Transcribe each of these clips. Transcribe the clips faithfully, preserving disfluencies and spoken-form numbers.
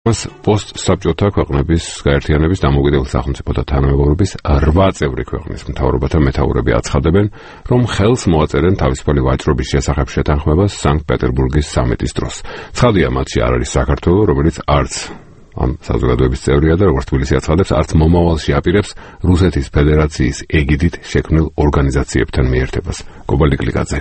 პოსტსაბჭოთა ქვეყნების გაერთიანების დამოუკიდებელი სახელმწიფოთა თანამეგობრობის რვა წევრი ქვეყნის მთავრობათა მეთაურები აცხადებენ, რომ ხელს მოაწერენ თავისუფალი ვაჭრობის შესახებ შეთანხმებას სანქტ-პეტერბურგის სამიტის დროს. ცხადია, მათში არ არის საქართველო, რომელიც არც ამ საზოგადოების წევრია და როგორც თბილისი აცხადებს, არც მომავალში აპირებს რუსეთის ფედერაციის ეგიდით შექმნილ ორგანიზაციებთან მიერთებას. გობალდი კლიკაძე.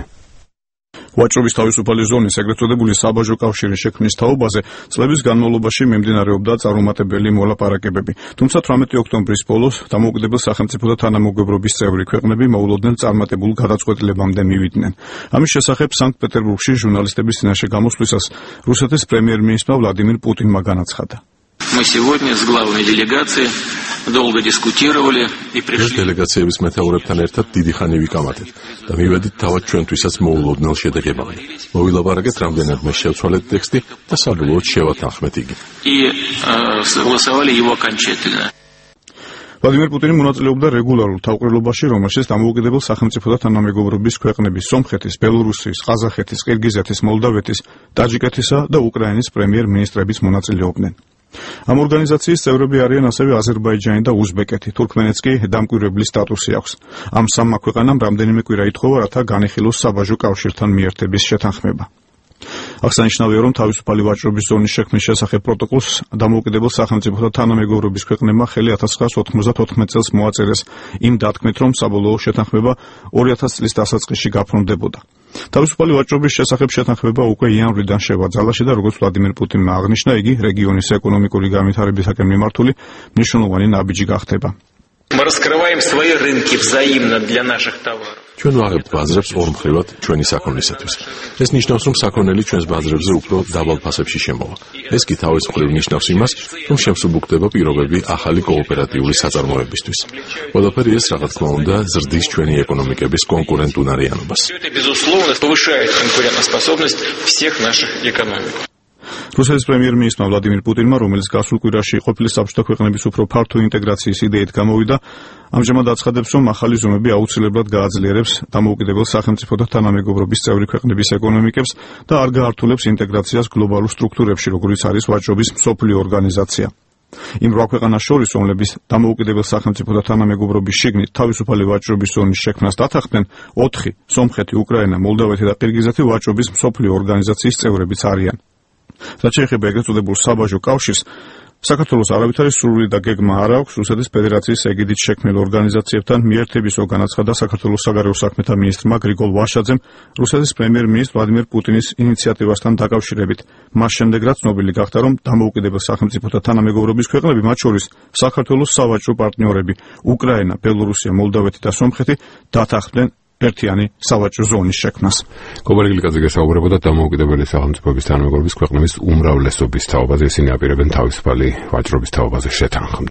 ვაჭრობის თავისუფალი ზონის ეგრეთ წოდებული საბაჟო კავშირის შექმნის თაობაზე წლების განმავლობაში მიმდინარეობდა წარუმატებელი მოლაპარაკებები. თუმცა თვრამეტი ოქტომბრის ბოლოს დამოუკიდებელ სახელმწიფოთა თანამეგობრობის წევრი ქვეყნები მოულოდნელ წარმატებულ გადაწყვეტილებამდე მივიდნენ. ამის შესახებ სანქტ-პეტერბურგში ჟურნალისტების წინაშე გამოსვლისას რუსეთის პრემიერ-მინისტრმა ვლადიმირ პუტინმა განაცხადა. Мы сегодня с главной делегацией долго дискутировали и пришли. Делегациების მეთაურებთან ერთად დიდი ხანი ვიკამათეთ და მივედით თავად ჩვენთვისაც მოულოდნელ შედეგებამდე. მოვილაპარაკეთ რამდენადმე შევცვალეთ ტექსტი და საბოლოოდ შევათანხმეთ იგი. И согласовали его окончательно. ვლადიმირ პუტინი მონაწილეობდა რეგულარულ თავყრილობაში, რომელშიც დამოუკიდებელ სახელმწიფოთა თანამეგობრობის ქვეყნების სომხეთის, ბელორუსიის, ყაზახეთის, ყირგიზეთის, მოლდავეთის, ტაჯიკეთისა და უკრაინის პრემიერ-მინისტრებიც მონაწილეობდნენ. ამ ორგანიზაციის წევრები არიან ასევე აზერბაიჯანი და უზბეკეთი, თურქმენეთს კი დამკვირვებლის სტატუსი აქვს. ამ სამმა ქვეყანამ რამდენიმე კვირა ითხოვა, რათა განიხილოს საბაჟო კავშირთან მიერთების შეთანხმება. აღსანიშნავია, რომ თავისუფალი ვაჭრობის ზონის შექმნის შესახებ პროტოკოლს დამოუკიდებელ სახელმწიფოთა თანამეგობრობის ქვეყნებმა ხელი ათას ცხრაას ოთხმოცდათოთხმეტ წელს მოაწერეს, იმ დათქმით, რომ საბოლოო შეთანხმება ორი ათას წლის დასაწყისში გაფორმდებოდა. თავისუფალი ვაჭრობის შესახებ შეთანხმება უკვე იანვრიდან შევა ძალაში და როგორც ვლადიმირ პუტინმა აღნიშნა, იგი რეგიონის ეკონომიკური განვითარებისაკენ მიმართული მნიშვნელოვანი ნაბიჯი გახდება. Мы раскрываем свои рынки взаимно для наших товаров. ჩვენ ვაღებთ ბაზრებს ორმხრივად ჩვენი საქონლისათვის. ეს ნიშნავს, რომ საქონელი ჩვენს ბაზრებზე უფრო დაბალ ფასებში შემოვა. ეს კი თავის მხრივ ნიშნავს იმას, რომ შემსუბუქდება პირობები ახალი კოოპერატიული საწარმოებისთვის. ყველაფერი ეს, რა თქმა უნდა, ზრდის ჩვენი ეკონომიკების კონკურენტუნარიანობას. Это безусловно повышает конкурентоспособность всех наших экономик. რუსეთის პრემიერ-მინისტრმა ვლადიმირ პუტინმა, რომელიც გასულ კვირაში ყოფილი საბჭოთა ქვეყნების უფრო ფართო ინტეგრაციის იდეით გამოვიდა, ამჟამად აცხადებს, რომ ახალი ზომები აუცილებლად გააძლიერებს დამოუკიდებელ სახელმწიფოთა თანამეგობრობის წევრი ქვეყნების ეკონომიკებს და არ გაართულებს ინტეგრაციას გლობალურ სტრუქტურებში, როგორიც არის ვაჭრობის მსოფლიო ორგანიზაცია. იმ რვა ქვეყანას შორის, რომლებიც დამოუკიდებელ სახელმწიფოთა თანამეგობრობის შიგნით თავისუფალი ვაჭრობის ზონის შექმნას დათანხმდნენ, ოთხი, სომხეთი, უკრაინა, მოლდავეთი და ყირგიზეთი ვაჭრობის მსოფლიო ორგანიზაციის წევრებიც არიან. რაც შეეხება ეგრეთ წოდებულ საბაჟო კავშირს, საქართველოს არავითარი სურვილი და გეგმა არ აქვს რუსეთის ფედერაციის ეგიდით შექმნილ ორგანიზაციებთან მიერთებისო, განაცხადა საქართველოს საგარეო საქმეთა მინისტრმა გრიგოლ ვაშაძემ რუსეთის პრემიერ-მინისტრ ვლადიმირ პუტინის ინიციატივასთან დაკავშირებით. მას შემდეგ, რაც ცნობილი გახდა, რომ დამოუკიდებელ სახელმწიფოთა თანამეგობრობის ქვეყნები, მათ შორის საქართველოს სავაჭრო პარტნიორები უკრაინა, ბელორუსია, მოლდავეთი და სომხეთი დათანხმდნენ ერთიანი სავაჭრო ზონის შექმნას. გობალდი კლიკაძე გესაუბრებოდა დამოუკიდებელი სახელმწიფოების თანამეგობრობის ქვეყნების უმრავლესობის თაობაზე, ისინი აპირებენ თავისუფალი ვაჭრობის თაობაზე შეთანხმებას.